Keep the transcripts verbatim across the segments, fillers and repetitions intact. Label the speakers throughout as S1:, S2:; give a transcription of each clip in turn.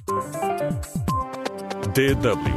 S1: D W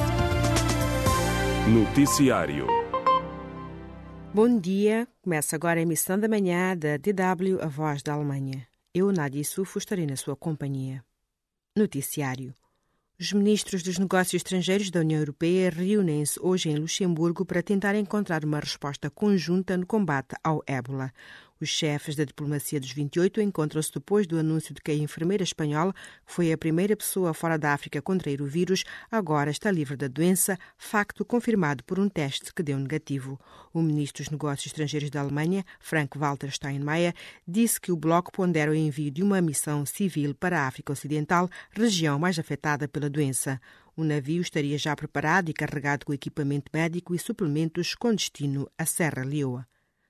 S1: Noticiário.
S2: Bom dia. Começa agora a emissão da manhã da D W, a voz da Alemanha. Eu, Nádia Sufo, estarei na sua companhia. Noticiário. Os ministros dos Negócios Estrangeiros da União Europeia reúnem-se hoje em Luxemburgo para tentar encontrar uma resposta conjunta no combate ao ébola. Os chefes da diplomacia dos vinte e oito encontram-se depois do anúncio de que a enfermeira espanhola, que foi a primeira pessoa fora da África a contrair o vírus, agora está livre da doença, facto confirmado por um teste que deu negativo. O ministro dos Negócios Estrangeiros da Alemanha, Frank-Walter Steinmeier, disse que o bloco pondera o envio de uma missão civil para a África Ocidental, região mais afetada pela doença. O navio estaria já preparado e carregado com equipamento médico e suplementos com destino à Serra Leoa.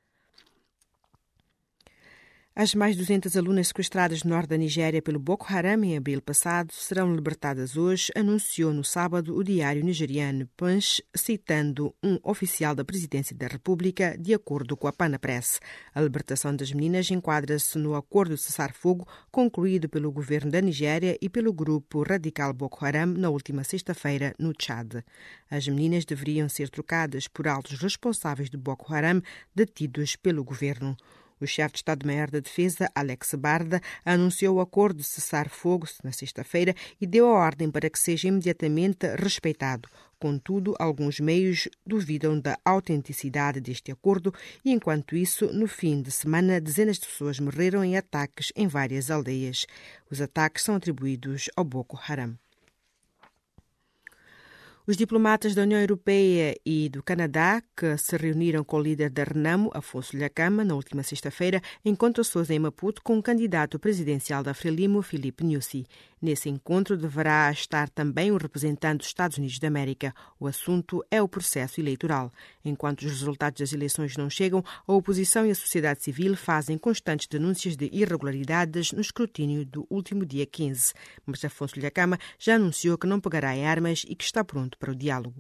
S2: As mais de duzentas alunas sequestradas no norte da Nigéria pelo Boko Haram em abril passado serão libertadas hoje, anunciou no sábado o diário nigeriano Punch, citando um oficial da Presidência da República, de acordo com a Pana Press. A libertação das meninas enquadra-se no acordo de cessar-fogo concluído pelo governo da Nigéria e pelo grupo radical Boko Haram na última sexta-feira no Tchad. As meninas deveriam ser trocadas por altos responsáveis do Boko Haram detidos pelo governo. O chefe de Estado-Maior da Defesa, Alex Barda, anunciou o acordo de cessar-fogo na sexta-feira e deu a ordem para que seja imediatamente respeitado. Contudo, alguns meios duvidam da autenticidade deste acordo e, enquanto isso, no fim de semana, dezenas de pessoas morreram em ataques em várias aldeias. Os ataques são atribuídos ao Boko Haram. Os diplomatas da União Europeia e do Canadá, que se reuniram com o líder da Renamo, Afonso Dhlakama, na última sexta-feira, encontram-se hoje em Maputo com o candidato presidencial da Frelimo, Filipe Nyusi. Nesse encontro deverá estar também o representante dos Estados Unidos da América. O assunto é o processo eleitoral. Enquanto os resultados das eleições não chegam, a oposição e a sociedade civil fazem constantes denúncias de irregularidades no escrutínio do último dia quinze. Mas Afonso Dhlakama já anunciou que não pegará em armas e que está pronto para o diálogo.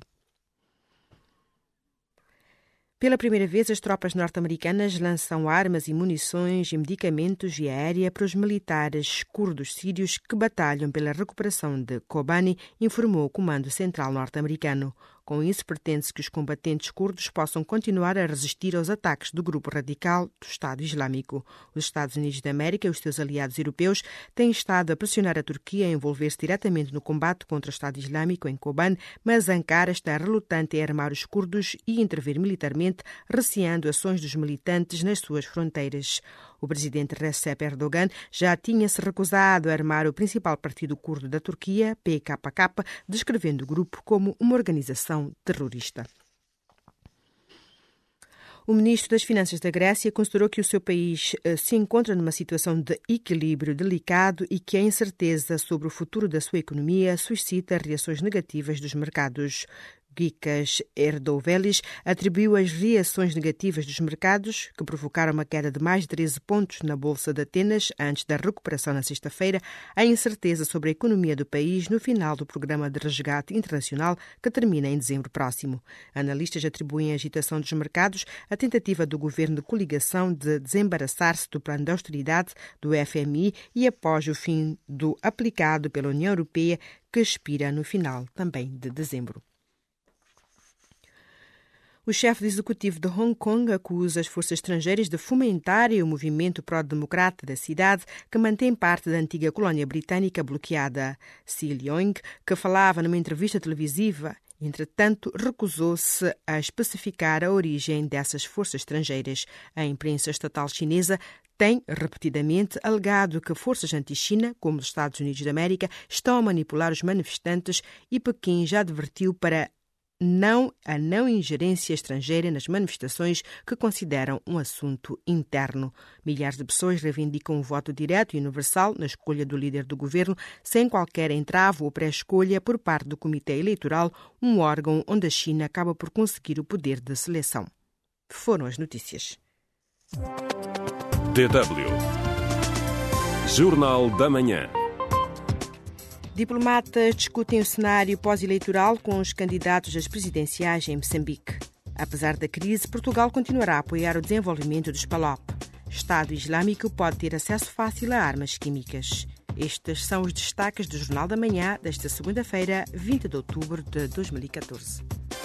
S2: Pela primeira vez, as tropas norte-americanas lançam armas e munições e medicamentos via aérea para os militares curdos sírios que batalham pela recuperação de Kobani, informou o Comando Central norte-americano. Com isso, pretende-se que os combatentes curdos possam continuar a resistir aos ataques do grupo radical do Estado Islâmico. Os Estados Unidos da América e os seus aliados europeus têm estado a pressionar a Turquia a envolver-se diretamente no combate contra o Estado Islâmico em Kobani, mas Ankara está relutante em armar os curdos e intervir militarmente, receando ações dos militantes nas suas fronteiras. O presidente Recep Erdogan já tinha-se recusado a armar o principal partido curdo da Turquia, P K K, descrevendo o grupo como uma organização terrorista. O ministro das Finanças da Grécia considerou que o seu país se encontra numa situação de equilíbrio delicado e que a incerteza sobre o futuro da sua economia suscita reações negativas dos mercados. Gikas Erdouvelis atribuiu as reações negativas dos mercados, que provocaram uma queda de mais de treze pontos na Bolsa de Atenas antes da recuperação na sexta-feira, à incerteza sobre a economia do país no final do programa de resgate internacional que termina em dezembro próximo. Analistas atribuem a agitação dos mercados à tentativa do governo de coligação de desembaraçar-se do plano de austeridade do F M I e após o fim do aplicado pela União Europeia, que expira no final também de dezembro. O chefe do executivo de Hong Kong acusa as forças estrangeiras de fomentarem o movimento pró-democrata da cidade, que mantém parte da antiga colónia britânica bloqueada. Si Leung, que falava numa entrevista televisiva, entretanto, recusou-se a especificar a origem dessas forças estrangeiras. A imprensa estatal chinesa tem repetidamente alegado que forças anti-China, como os Estados Unidos da América, estão a manipular os manifestantes e Pequim já advertiu para não a não ingerência estrangeira nas manifestações que consideram um assunto interno. Milhares de pessoas reivindicam um voto direto e universal na escolha do líder do governo, sem qualquer entrave ou pré-escolha por parte do Comitê Eleitoral, um órgão onde a China acaba por conseguir o poder de seleção. Foram as notícias.
S1: D W Jornal da Manhã.
S2: Diplomatas discutem o cenário pós-eleitoral com os candidatos às presidenciais em Moçambique. Apesar da crise, Portugal continuará a apoiar o desenvolvimento dos PALOP. Estado Islâmico pode ter acesso fácil a armas químicas. Estes são os destaques do Jornal da Manhã desta segunda-feira, vinte de outubro de dois mil e catorze.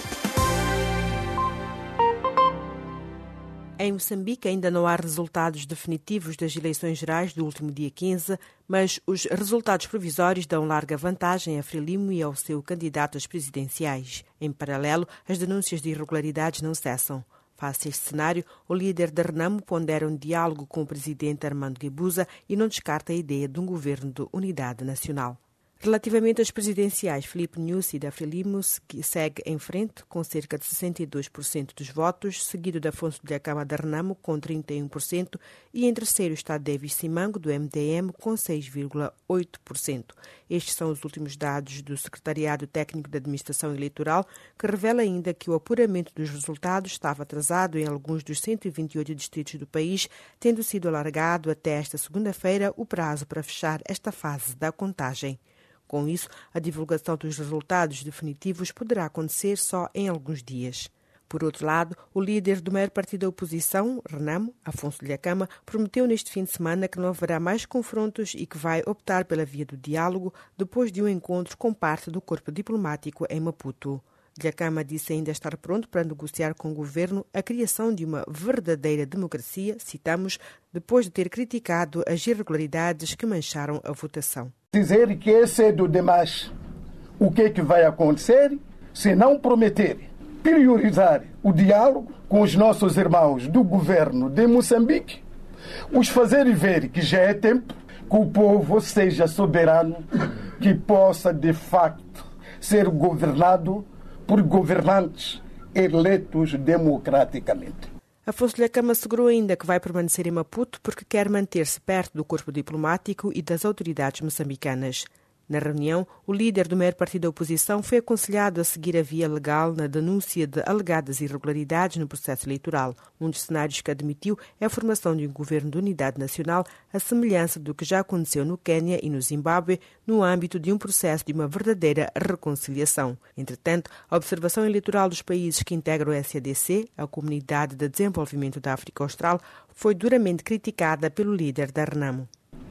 S2: Em Moçambique ainda não há resultados definitivos das eleições gerais do último dia quinze, mas os resultados provisórios dão larga vantagem a Frelimo e ao seu candidato às presidenciais. Em paralelo, as denúncias de irregularidades não cessam. Face a este cenário, o líder da Renamo pondera um diálogo com o presidente Armando Guebuza e não descarta a ideia de um governo de unidade nacional. Relativamente às presidenciais, Filipe Nyusi da Frelimo segue em frente com cerca de sessenta e dois por cento dos votos, seguido de Afonso Dhlakama da Renamo com trinta e um por cento e em terceiro está Davis Simango do M D M com seis vírgula oito por cento. Estes são os últimos dados do Secretariado Técnico de Administração Eleitoral, que revela ainda que o apuramento dos resultados estava atrasado em alguns dos cento e vinte e oito distritos do país, tendo sido alargado até esta segunda-feira o prazo para fechar esta fase da contagem. Com isso, a divulgação dos resultados definitivos poderá acontecer só em alguns dias. Por outro lado, o líder do maior partido da oposição, Renamo, Afonso Dhlakama, prometeu neste fim de semana que não haverá mais confrontos e que vai optar pela via do diálogo depois de um encontro com parte do corpo diplomático em Maputo. Dhlakama disse ainda estar pronto para negociar com o governo a criação de uma verdadeira democracia, citamos, depois de ter criticado as irregularidades que mancharam a votação.
S3: Dizer que é cedo demais. O que é que vai acontecer se não prometer priorizar o diálogo com os nossos irmãos do governo de Moçambique, os fazer ver que já é tempo que o povo seja soberano, que possa de facto ser governado por governantes eleitos democraticamente.
S2: Afonso Dhlakama assegurou ainda que vai permanecer em Maputo porque quer manter-se perto do corpo diplomático e das autoridades moçambicanas. Na reunião, o líder do maior partido da oposição foi aconselhado a seguir a via legal na denúncia de alegadas irregularidades no processo eleitoral. Um dos cenários que admitiu é a formação de um governo de unidade nacional, à semelhança do que já aconteceu no Quênia e no Zimbábue, no âmbito de um processo de uma verdadeira reconciliação. Entretanto, a observação eleitoral dos países que integram o S A D C, a Comunidade de Desenvolvimento da África Austral, foi duramente criticada pelo líder da Renamo.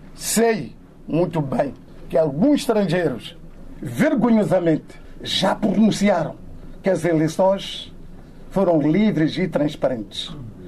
S3: Sei muito bem que alguns estrangeiros, vergonhosamente, já pronunciaram que as eleições foram livres e transparentes.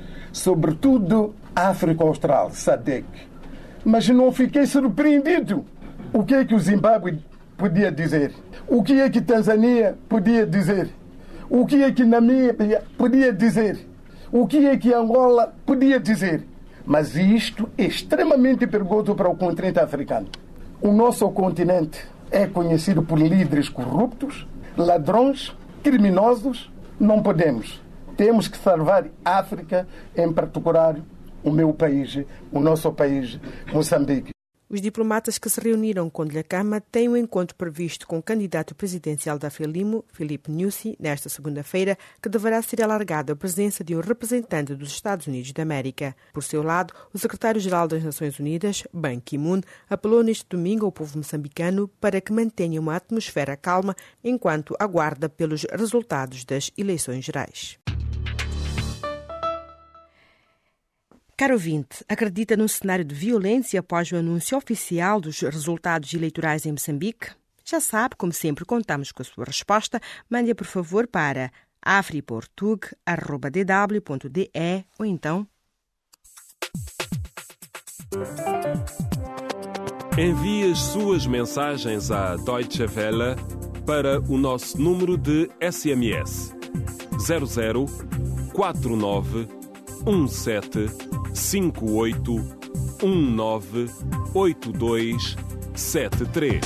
S3: Sobretudo a África Austral, S A D C. Mas não fiquei surpreendido. O que é que o Zimbábue podia dizer? O que é que Tanzânia podia dizer? O que é que Namíbia podia dizer? O que é que Angola podia dizer? Mas isto é extremamente perigoso para o continente africano. O nosso continente é conhecido por líderes corruptos, ladrões, criminosos. Não podemos. Temos que salvar a África, em particular o meu país, o nosso país, Moçambique.
S2: Os diplomatas que se reuniram com Dhlakama têm um encontro previsto com o candidato presidencial da Frelimo, Filipe Nyusi, nesta segunda-feira, que deverá ser alargado à presença de um representante dos Estados Unidos da América. Por seu lado, o secretário-geral das Nações Unidas, Ban Ki-moon, apelou neste domingo ao povo moçambicano para que mantenha uma atmosfera calma enquanto aguarda pelos resultados das eleições gerais. Caro ouvinte, acredita num cenário de violência após o anúncio oficial dos resultados eleitorais em Moçambique? Já sabe, como sempre, contamos com a sua resposta. Mande-a, por favor, para afriportug arroba d w ponto d e ou então...
S1: Envie as suas mensagens à Deutsche Welle para o nosso número de S M S zero zero quatro nove um sete cinco oito um nove oito dois sete três.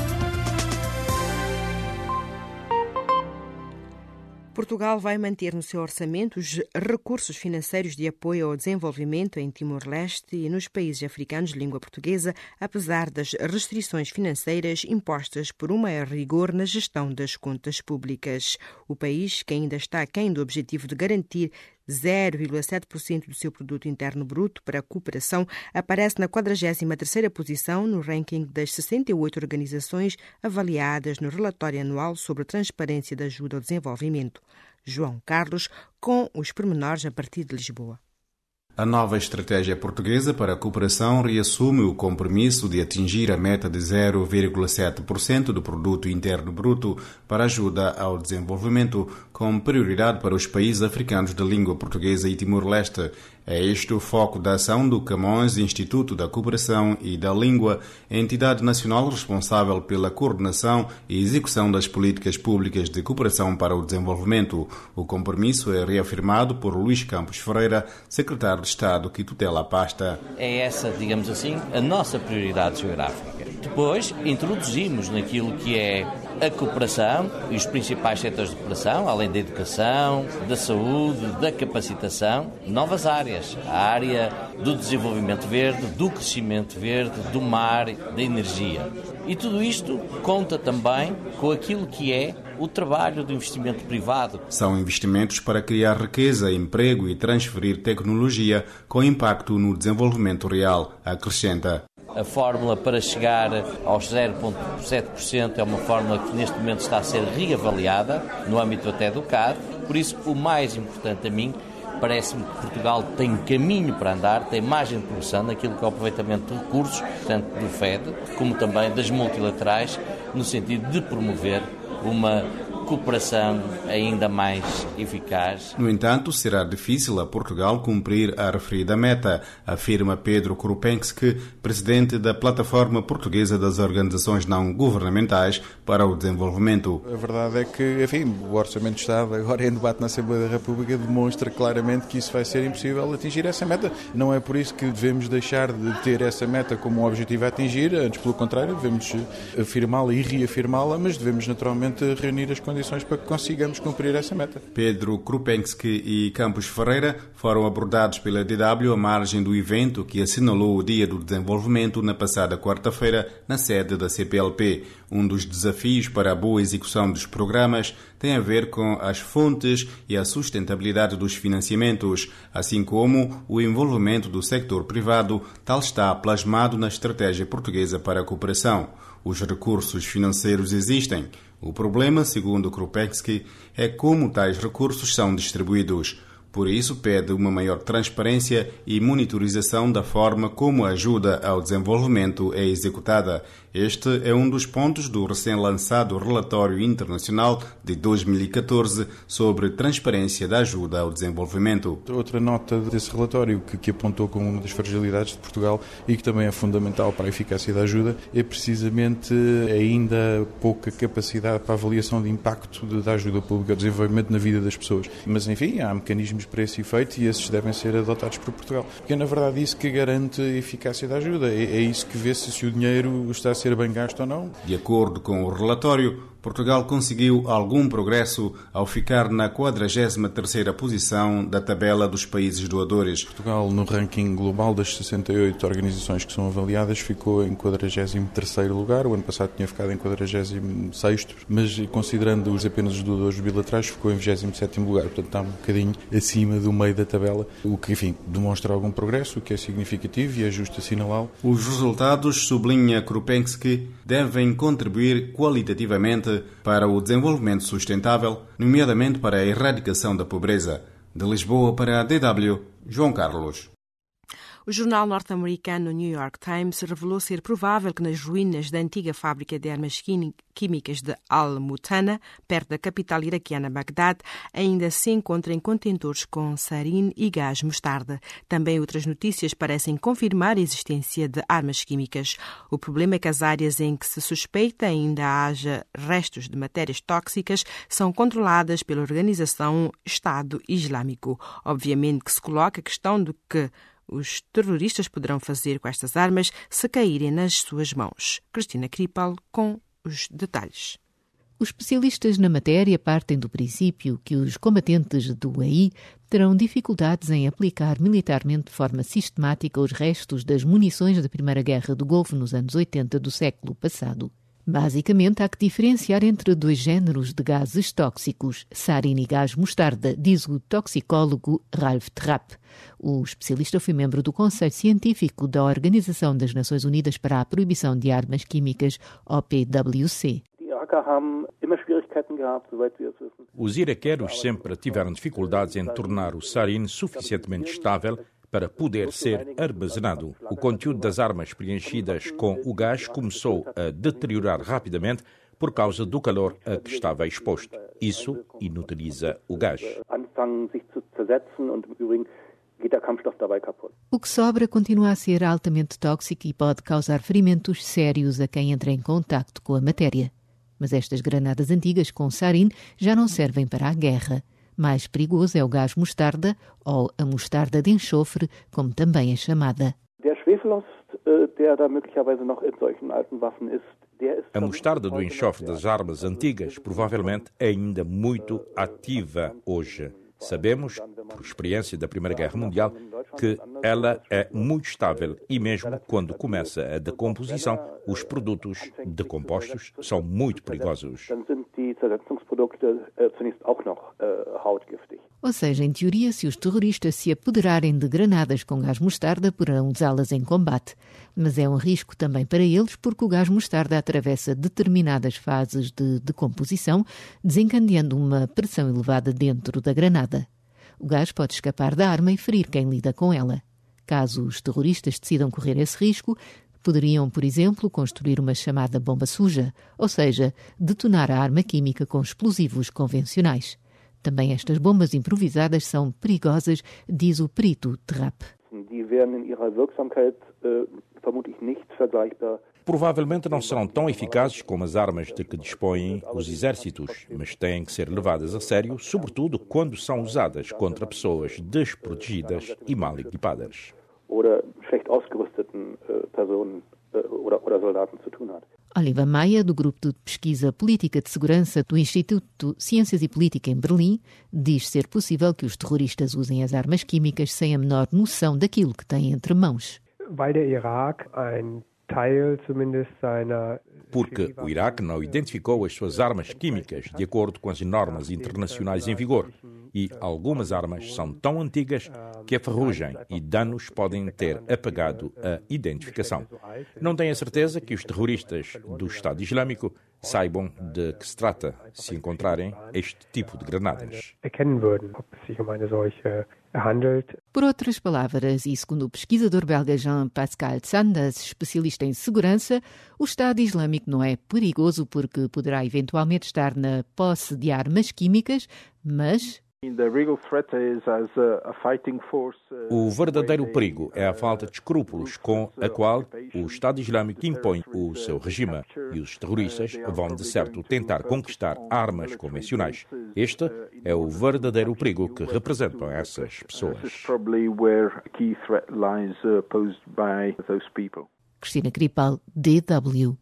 S2: Portugal vai manter no seu orçamento os recursos financeiros de apoio ao desenvolvimento em Timor-Leste e nos países africanos de língua portuguesa, apesar das restrições financeiras impostas por um maior rigor na gestão das contas públicas. O país, que ainda está aquém do objetivo de garantir zero vírgula sete por cento do seu produto interno bruto para a cooperação, aparece na quadragésima terceira posição no ranking das sessenta e oito organizações avaliadas no relatório anual sobre a transparência da ajuda ao desenvolvimento. João Carlos, com os pormenores a partir de Lisboa.
S4: A nova estratégia portuguesa para a cooperação reassume o compromisso de atingir a meta de zero vírgula sete por cento do produto interno bruto para ajuda ao desenvolvimento, com prioridade para os países africanos de língua portuguesa e Timor-Leste. É este o foco da ação do Camões Instituto da Cooperação e da Língua, entidade nacional responsável pela coordenação e execução das políticas públicas de cooperação para o desenvolvimento. O compromisso é reafirmado por Luís Campos Ferreira, secretário de Estado que tutela a pasta.
S5: É essa, digamos assim, a nossa prioridade geográfica. Depois, introduzimos naquilo que é a cooperação e os principais setores de cooperação, além da educação, da saúde, da capacitação, novas áreas. A área do desenvolvimento verde, do crescimento verde, do mar, da energia. E tudo isto conta também com aquilo que é o trabalho do investimento privado.
S4: São investimentos para criar riqueza, emprego e transferir tecnologia com impacto no desenvolvimento real, acrescenta.
S5: A fórmula para chegar aos zero vírgula sete por cento é uma fórmula que neste momento está a ser reavaliada, no âmbito até do C A D. Por isso, o mais importante a mim, parece-me que Portugal tem caminho para andar, tem margem de progressão naquilo que é o aproveitamento de recursos, tanto do F E D como também das multilaterais, no sentido de promover uma cooperação ainda mais eficaz.
S4: No entanto, será difícil a Portugal cumprir a referida meta, afirma Pedro Krupensky, presidente da Plataforma Portuguesa das Organizações Não Governamentais para o Desenvolvimento.
S6: A verdade é que, enfim, o Orçamento de Estado, agora em debate na Assembleia da República, demonstra claramente que isso vai ser impossível atingir essa meta. Não é por isso que devemos deixar de ter essa meta como um objetivo a atingir, antes pelo contrário, devemos afirmá-la e reafirmá-la, mas devemos naturalmente reunir as condições para que consigamos cumprir essa meta.
S4: Pedro Krupensky e Campos Ferreira foram abordados pela D W à margem do evento que assinalou o Dia do Desenvolvimento na passada quarta-feira na sede da C P L P. Um dos desafios para a boa execução dos programas tem a ver com as fontes e a sustentabilidade dos financiamentos, assim como o envolvimento do sector privado, tal está plasmado na estratégia portuguesa para a cooperação. Os recursos financeiros existem. O problema, segundo Krupensky, é como tais recursos são distribuídos. Por isso, pede uma maior transparência e monitorização da forma como a ajuda ao desenvolvimento é executada. Este é um dos pontos do recém-lançado Relatório Internacional de dois mil e catorze sobre transparência da ajuda ao desenvolvimento.
S6: Outra nota desse relatório que, que apontou como uma das fragilidades de Portugal e que também é fundamental para a eficácia da ajuda é precisamente ainda pouca capacidade para a avaliação de impacto da ajuda pública ao desenvolvimento na vida das pessoas. Mas, enfim, há mecanismos para esse efeito e esses devem ser adotados por Portugal. Porque é, na verdade, isso que garante a eficácia da ajuda. É, é isso que vê-se se o dinheiro está a ser bem gasto ou não.
S4: De acordo com o relatório, Portugal conseguiu algum progresso ao ficar na quadragésima terceira posição da tabela dos países doadores.
S6: Portugal, no ranking global das sessenta e oito organizações que são avaliadas, ficou em quadragésimo terceiro lugar. O ano passado tinha ficado em quadragésimo sexto, mas considerando os apenas os doadores bilaterais, ficou em vigésimo sétimo lugar. Portanto, está um bocadinho acima do meio da tabela, o que, enfim, demonstra algum progresso, o que é significativo e é justo assinalá-lo.
S4: Os resultados, sublinha Krupensky, devem contribuir qualitativamente para o desenvolvimento sustentável, nomeadamente para a erradicação da pobreza. De Lisboa para a D W, João Carlos.
S2: O jornal norte-americano New York Times revelou ser provável que nas ruínas da antiga fábrica de armas químicas de Al-Mutana, perto da capital iraquiana Bagdad, ainda se encontrem contentores com sarin e gás mostarda. Também outras notícias parecem confirmar a existência de armas químicas. O problema é que as áreas em que se suspeita ainda haja restos de matérias tóxicas são controladas pela organização Estado Islâmico. Obviamente que se coloca a questão do que os terroristas poderão fazer com estas armas se caírem nas suas mãos. Cristina Kripal com os detalhes.
S7: Os especialistas na matéria partem do princípio que os combatentes do A I terão dificuldades em aplicar militarmente de forma sistemática os restos das munições da Primeira Guerra do Golfo nos anos oitenta do século passado. Basicamente, há que diferenciar entre dois géneros de gases tóxicos, sarin e gás mostarda, diz o toxicólogo Ralph Trapp. O especialista foi membro do Conselho Científico da Organização das Nações Unidas para a Proibição de Armas Químicas, O P W C.
S8: Os iraqueros sempre tiveram dificuldades em tornar o sarin suficientemente estável para poder ser armazenado. O conteúdo das armas preenchidas com o gás começou a deteriorar rapidamente por causa do calor a que estava exposto. Isso inutiliza o gás.
S7: O que sobra continua a ser altamente tóxico e pode causar ferimentos sérios a quem entra em contacto com a matéria. Mas estas granadas antigas com sarin já não servem para a guerra. Mais perigoso é o gás mostarda, ou a mostarda de enxofre, como também é chamada.
S8: A mostarda do enxofre das armas antigas provavelmente é ainda muito ativa hoje. Sabemos, por experiência da Primeira Guerra Mundial, que ela é muito estável e mesmo quando começa a decomposição, os produtos decompostos são muito perigosos.
S7: Ou seja, em teoria, se os terroristas se apoderarem de granadas com gás mostarda, poderão usá-las em combate. Mas é um risco também para eles, porque o gás mostarda atravessa determinadas fases de decomposição, desencadeando uma pressão elevada dentro da granada. O gás pode escapar da arma e ferir quem lida com ela. Caso os terroristas decidam correr esse risco, poderiam, por exemplo, construir uma chamada bomba suja, ou seja, detonar a arma química com explosivos convencionais. Também estas bombas improvisadas são perigosas, diz o perito Trapp.
S8: Provavelmente não serão tão eficazes como as armas de que dispõem os exércitos, mas têm que ser levadas a sério, sobretudo quando são usadas contra pessoas desprotegidas e mal equipadas.
S7: Oliva Maia, do Grupo de Pesquisa Política de Segurança do Instituto Ciências e Política em Berlim, diz ser possível que os terroristas usem as armas químicas sem a menor noção daquilo que têm entre mãos.
S8: Porque o Iraque não identificou as suas armas químicas de acordo com as normas internacionais em vigor e algumas armas são tão antigas que a ferrugem e danos podem ter apagado a identificação. Não tenho a certeza que os terroristas do Estado Islâmico saibam de que se trata se encontrarem este tipo de granadas.
S7: Por outras palavras, e segundo o pesquisador belga Jean-Pascal Sanders, especialista em segurança, o Estado Islâmico não é perigoso porque poderá eventualmente estar na posse de armas químicas, mas...
S8: O verdadeiro perigo é a falta de escrúpulos com a qual o Estado Islâmico impõe o seu regime e os terroristas vão, de certo, tentar conquistar armas convencionais. Este é o verdadeiro perigo que representam essas pessoas.
S7: Cristina Cripal, D W.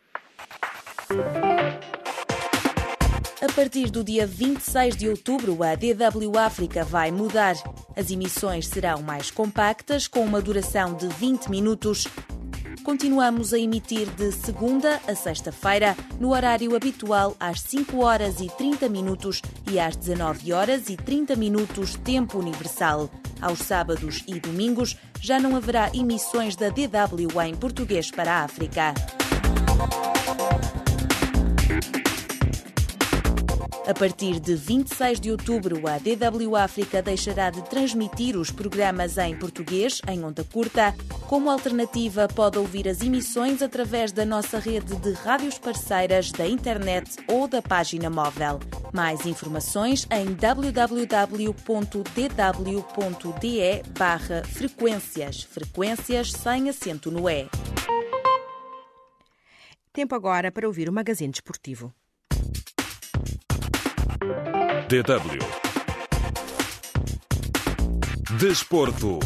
S9: A partir do dia vinte e seis de outubro, a D W África vai mudar. As emissões serão mais compactas, com uma duração de vinte minutos. Continuamos a emitir de segunda a sexta-feira, no horário habitual às cinco horas e trinta minutos e às dezanove horas e trinta minutos, tempo universal. Aos sábados e domingos já não haverá emissões da D W em português para a África. A partir de vinte e seis de outubro, a D W África deixará de transmitir os programas em português, em onda curta. Como alternativa, pode ouvir as emissões através da nossa rede de rádios parceiras, da internet ou da página móvel. Mais informações em w w w ponto d w ponto d e barra frequências. Frequências sem acento no E.
S2: Tempo agora para ouvir o Magazine Desportivo.
S1: D W Desporto.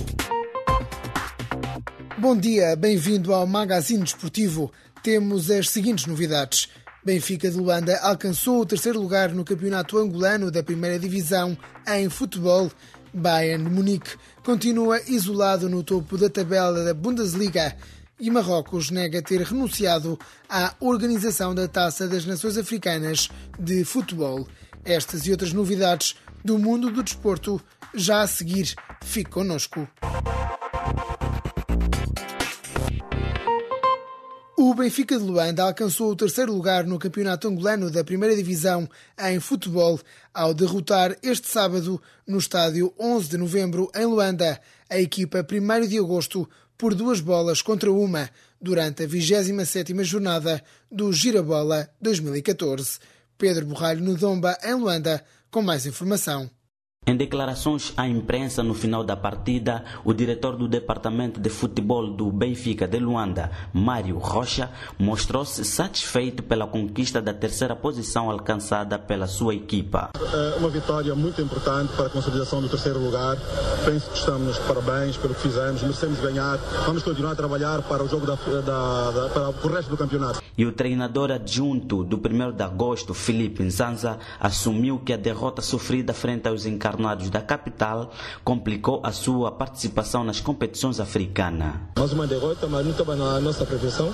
S10: Bom dia, bem-vindo ao Magazine Desportivo. Temos as seguintes novidades. Benfica de Luanda alcançou o terceiro lugar no campeonato angolano da primeira divisão em futebol. Bayern de Munique continua isolado no topo da tabela da Bundesliga. E Marrocos nega ter renunciado à organização da Taça das Nações Africanas de Futebol. Estas e outras novidades do mundo do desporto já a seguir. Fique connosco. O Benfica de Luanda alcançou o terceiro lugar no campeonato angolano da primeira divisão em futebol ao derrotar este sábado no estádio onze de novembro em Luanda a equipa primeiro de agosto por duas bolas contra uma durante a vigésima sétima jornada do Girabola dois mil e catorze. Pedro Borralho no Domba em Luanda com mais informação.
S11: Em declarações à imprensa no final da partida, o diretor do Departamento de Futebol do Benfica de Luanda, Mário Rocha, mostrou-se satisfeito pela conquista da terceira posição alcançada pela sua equipa.
S12: É uma vitória muito importante para a consolidação do terceiro lugar. Penso que estamos de parabéns pelo que fizemos, merecemos ganhar. Vamos continuar a trabalhar para o jogo da, da, da, para o resto do campeonato.
S11: E o treinador adjunto do primeiro de agosto, Felipe Nzanza, assumiu que a derrota sofrida frente aos encarnados da capital complicou a sua participação nas competições africanas.
S12: Mais uma derrota, mas não estava na nossa previsão.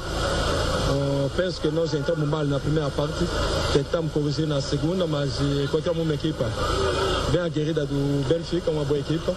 S12: Uh, penso que nós entramos mal na primeira parte, tentamos corrigir na segunda, mas encontramos uma equipa bem aguerrida do Benfica, uma boa equipa.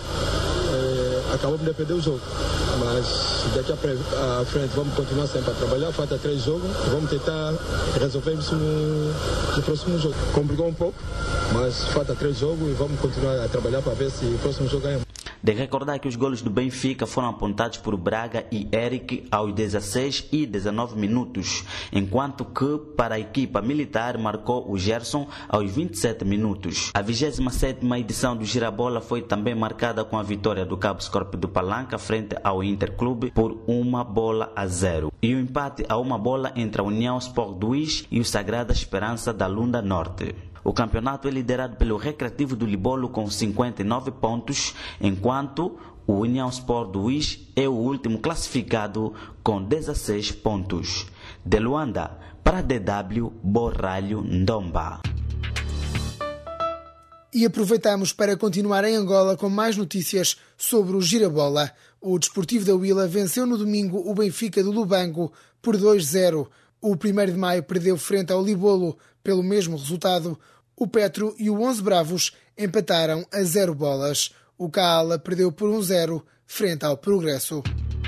S12: Uh, acabamos de perder o jogo, mas daqui à frente vamos continuar sempre a trabalhar. Falta três jogos, vamos tentar resolver isso no, no próximo jogo. Complicou um pouco, mas falta três jogos e vamos continuar a trabalhar para ver se o próximo jogo ganhamos.
S11: De recordar que os golos do Benfica foram apontados por Braga e Eric aos dezesseis e dezenove minutos, enquanto que para a equipa militar marcou o Gerson aos vinte e sete minutos. A vigésima sétima edição do Girabola foi também marcada com a vitória do Cabo Scorpio do Palanca frente ao Interclube por uma bola a zero e o empate a uma bola entre a União Sport do Uís e o Sagrada Esperança da Lunda Norte. O campeonato é liderado pelo Recreativo do Libolo com cinquenta e nove pontos, enquanto o União Sport do Uís é o último classificado com dezesseis pontos. De Luanda, para a D W, Borralho Ndomba.
S10: E aproveitamos para continuar em Angola com mais notícias sobre o Girabola. O Desportivo da Huila venceu no domingo o Benfica do Lubango por dois a zero. O primeiro de maio perdeu frente ao Libolo pelo mesmo resultado. O Petro e o onze Bravos empataram a zero bolas. O Caala perdeu por um a zero frente ao Progresso.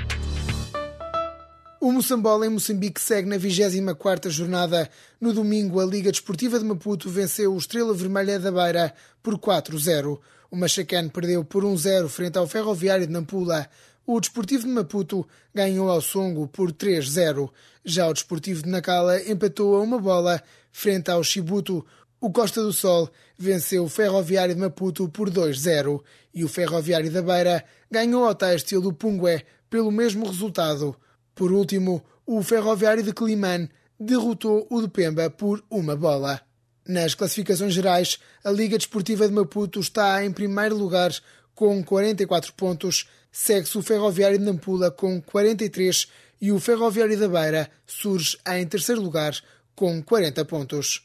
S10: O Moçambola em Moçambique segue na vigésima quarta jornada. No domingo, a Liga Desportiva de Maputo venceu o Estrela Vermelha da Beira por quatro a zero. O Machacane perdeu por um a zero frente ao Ferroviário de Nampula. O Desportivo de Maputo ganhou ao Songo por três a zero. Já o Desportivo de Nacala empatou a uma bola frente ao Chibuto. O Costa do Sol venceu o Ferroviário de Maputo por dois a zero. E o Ferroviário da Beira ganhou ao Têxtil do Pungué pelo mesmo resultado. Por último, o Ferroviário de Climane derrotou o de Pemba por uma bola. Nas classificações gerais, a Liga Desportiva de Maputo está em primeiro lugar com quarenta e quatro pontos, segue-se o Ferroviário de Nampula com quarenta e três e o Ferroviário da Beira surge em terceiro lugar com quarenta pontos.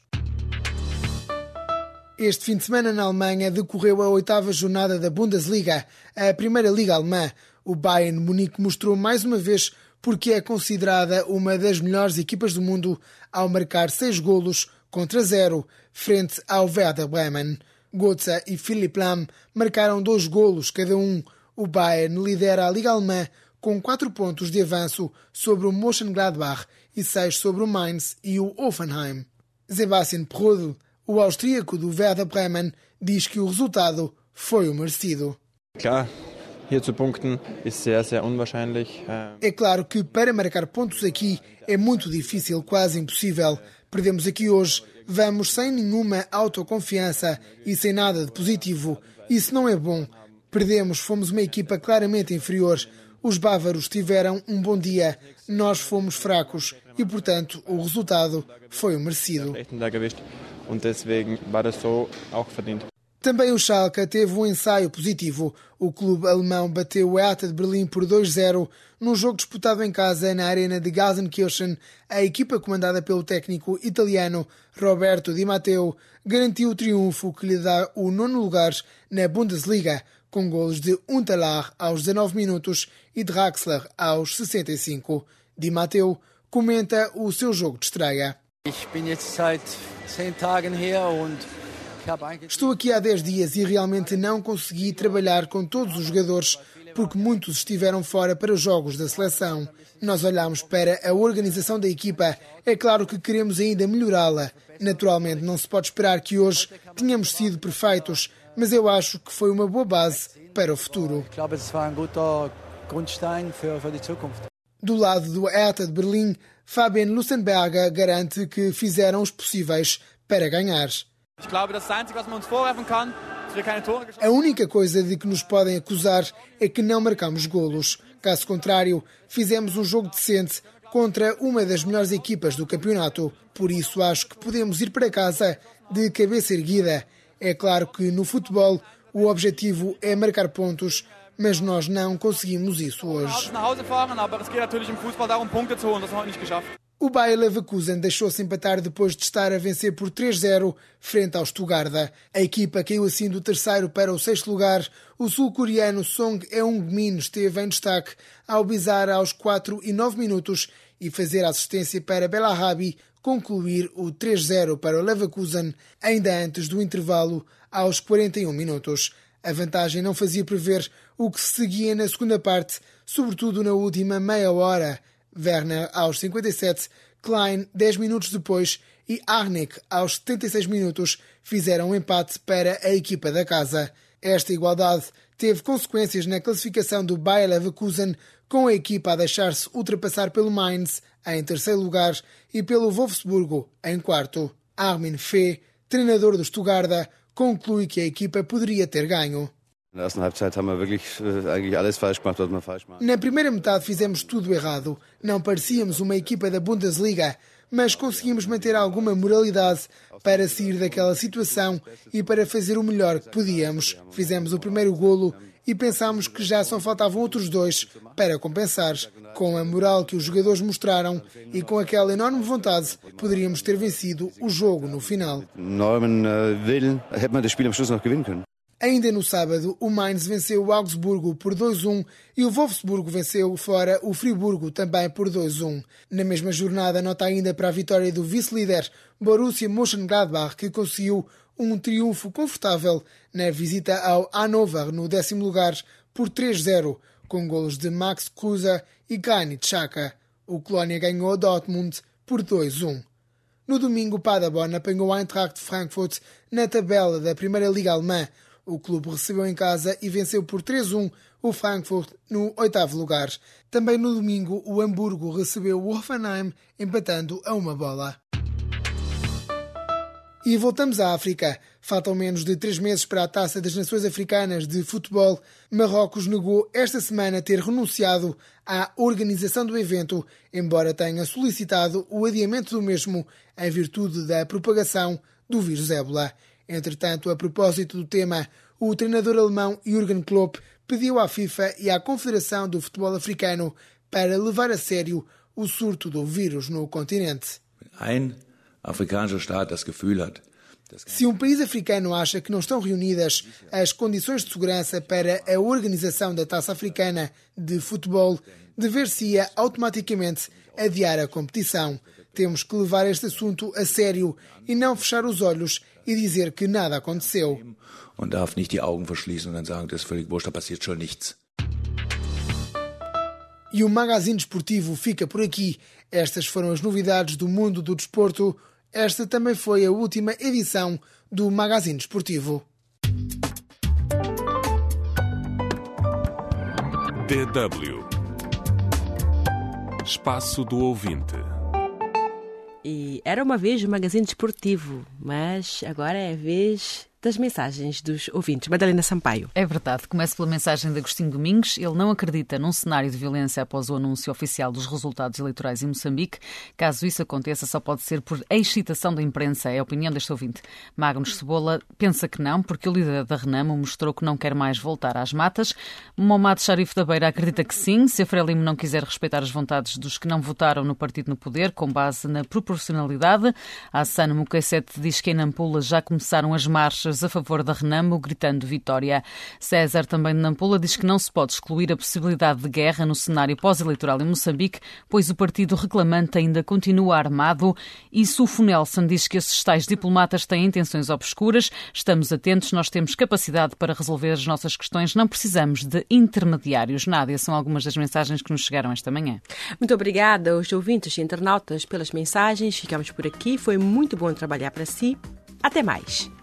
S10: Este fim de semana na Alemanha decorreu a oitava jornada da Bundesliga, a primeira liga alemã. O Bayern Munique mostrou mais uma vez porque é considerada uma das melhores equipas do mundo ao marcar seis golos contra zero frente ao Werder Bremen. Götze e Philipp Lahm marcaram dois golos cada um. O Bayern lidera a Liga Alemã com quatro pontos de avanço sobre o Mönchengladbach e seis sobre o Mainz e o Hoffenheim. Sebastian Prödl, o austríaco do Werder Bremen, diz que o resultado foi o merecido.
S13: Claro. Hier zu punkten ist sehr, sehr unwahrscheinlich.
S10: É claro que para marcar pontos aqui é muito difícil, quase impossível. Perdemos aqui hoje, vamos sem nenhuma autoconfiança e sem nada de positivo. Isso não é bom. Perdemos, fomos uma equipa claramente inferior. Os bávaros tiveram um bom dia, nós fomos fracos e, portanto, o resultado foi o merecido. Também o Schalke teve um ensaio positivo. O clube alemão bateu o Hertha de Berlim por dois a zero num jogo disputado em casa na arena de Gelsenkirchen. A equipa comandada pelo técnico italiano Roberto Di Matteo garantiu o triunfo que lhe dá o nono lugar na Bundesliga, com golos de Huntelaar aos dezanove minutos e de Draxler aos sessenta e cinco. Di Matteo comenta o seu jogo de estreia. Estou aqui há dez dias e realmente não consegui trabalhar com todos os jogadores. porque muitos estiveram fora para jogos da seleção. Nós olhamos para a organização da equipa. É claro que queremos ainda melhorá-la. Naturalmente, não se pode esperar que hoje tenhamos sido perfeitos, mas eu acho que foi uma boa base para o futuro. Do lado do Hertha de Berlim, Fabian Lustenberger garante que fizeram os possíveis para ganhar. A única coisa de que nos podem acusar é que não marcamos golos. Caso contrário, fizemos um jogo decente contra uma das melhores equipas do campeonato. Por isso acho que podemos ir para casa de cabeça erguida. É claro que no futebol o objetivo é marcar pontos, mas nós não conseguimos isso hoje. O Bayer Leverkusen deixou-se empatar depois de estar a vencer por três a zero frente ao Stuttgart. A equipa caiu assim do terceiro para o sexto lugar. O sul-coreano Song Eun-min esteve em destaque ao bizar aos quatro e nove minutos e fazer assistência para Bellarabi concluir o três a zero para o Leverkusen, ainda antes do intervalo aos quarenta e um minutos. A vantagem não fazia prever o que se seguia na segunda parte, sobretudo na última meia hora. Werner aos cinquenta e sete, Klein dez minutos depois e Arnick aos setenta e seis minutos fizeram um empate para a equipa da casa. Esta igualdade teve consequências na classificação do Bayer Leverkusen, com a equipa a deixar-se ultrapassar pelo Mainz em terceiro lugar e pelo Wolfsburgo em quarto. Armin Fee, treinador do Stuttgart, conclui que a equipa poderia ter ganho. Na primeira metade fizemos tudo errado. Não parecíamos uma equipa da Bundesliga, mas conseguimos manter alguma moralidade para sair daquela situação e para fazer o melhor que podíamos. Fizemos o primeiro golo e pensámos que já só faltavam outros dois para compensar. Com a moral que os jogadores mostraram e com aquela enorme vontade, poderíamos ter vencido o jogo no final. Ainda no sábado, o Mainz venceu o Augsburgo por dois a um e o Wolfsburgo venceu fora o Friburgo também por dois a um. Na mesma jornada, nota ainda para a vitória do vice-líder Borussia Mönchengladbach, que conseguiu um triunfo confortável na visita ao Hannover no décimo lugar por três a zero, com golos de Max Kruse e Granit Xhaka. O Colónia ganhou a Dortmund por dois a um. No domingo, o Paderborn apanhou a Eintracht de Frankfurt na tabela da Primeira Liga Alemã. O clube recebeu em casa e venceu por três a um o Frankfurt no oitavo lugar. Também no domingo, o Hamburgo recebeu o Hoffenheim, empatando a uma bola. E voltamos à África. Faltam menos de três meses para a Taça das Nações Africanas de Futebol. Marrocos negou esta semana ter renunciado à organização do evento, embora tenha solicitado o adiamento do mesmo em virtude da propagação do vírus ébola. Entretanto, a propósito do tema, o treinador alemão Jürgen Klopp pediu à FIFA e à Confederação do Futebol Africano para levar a sério o surto do vírus no continente.
S14: Ein afrikanischer Staat das Gefühl hat,
S10: se um país africano acha que não estão reunidas as condições de segurança para a organização da Taça Africana de Futebol, dever-se-ia automaticamente adiar a competição. Temos que levar este assunto a sério e não fechar os olhos e dizer que nada aconteceu.
S14: Und darf nicht die Augen verschließen und dann sagen, das ist völlig wurscht, da passiert schon nichts.
S10: E o Magazine Desportivo fica por aqui. Estas foram as novidades do mundo do desporto. Esta também foi a última edição do Magazine Desportivo.
S1: D W Espaço do Ouvinte.
S15: E era uma vez o Magazine Desportivo, mas agora é a vez das mensagens dos ouvintes. Madalena Sampaio.
S16: É verdade. Começo pela mensagem de Agostinho Domingos. Ele não acredita num cenário de violência após o anúncio oficial dos resultados eleitorais em Moçambique. Caso isso aconteça, só pode ser por excitação da imprensa. É a opinião deste ouvinte. Magnus Cebola pensa que não, porque o líder da Renamo mostrou que não quer mais voltar às matas. Momad Sharif da Beira acredita que sim, se a Frelimo não quiser respeitar as vontades dos que não votaram no partido no poder, com base na proporcionalidade. A Hassan Mukaisset diz que em Nampula já começaram as marchas marchas a favor da Renamo, gritando vitória. César, também de Nampula, diz que não se pode excluir a possibilidade de guerra no cenário pós-eleitoral em Moçambique, pois o partido reclamante ainda continua armado. E Sufo Nelson diz que esses tais diplomatas têm intenções obscuras. Estamos atentos, nós temos capacidade para resolver as nossas questões, não precisamos de intermediários. Nádia, são algumas das mensagens que nos chegaram esta manhã.
S15: Muito obrigada aos ouvintes e internautas pelas mensagens. Ficamos por aqui. Foi muito bom trabalhar para si. Até mais.